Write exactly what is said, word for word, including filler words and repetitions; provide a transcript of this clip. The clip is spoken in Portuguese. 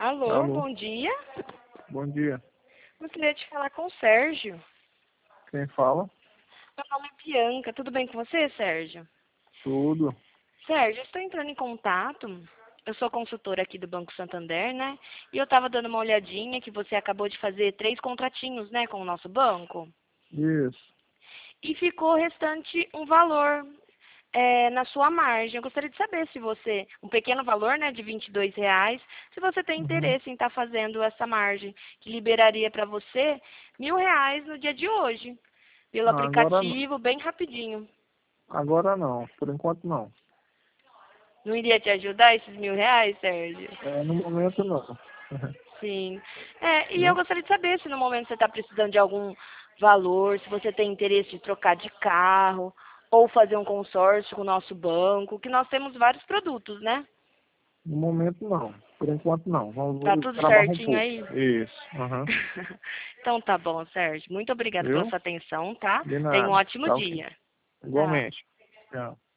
Alô, Alô, bom dia. bom dia. Gostaria de falar com o Sérgio. Quem fala? Meu nome é Bianca. Tudo bem com você, Sérgio? Tudo. Sérgio, eu estou entrando em contato. Eu sou consultora aqui do Banco Santander, né? E eu estava dando uma olhadinha que você acabou de fazer três contratinhos, né, com o nosso banco. Isso. E ficou restante um valor é, na sua margem. Eu gostaria de saber se você, um pequeno valor, né, de vinte e dois reais, se você tem Uhum. interesse em estar fazendo essa margem, que liberaria para você mil reais no dia de hoje, pelo Não, agora, não. aplicativo, bem rapidinho. Agora não. Por enquanto não. Não iria te ajudar esses mil reais, Sérgio? É, no momento não. Sim. É, e eu Né? gostaria de saber se no momento você está precisando de algum valor, se você tem interesse de trocar de carro, ou fazer um consórcio com o nosso banco, que nós temos vários produtos, né? No momento não. Por enquanto não. Tá Vamos tudo trabalhar um certinho pouco. aí? Isso. Uhum. Então tá bom, Sérgio. Muito obrigada pela Viu? sua atenção, tá? De Tenha um nada. ótimo Tchau, sim. dia. Tchau. Igualmente. Tchau.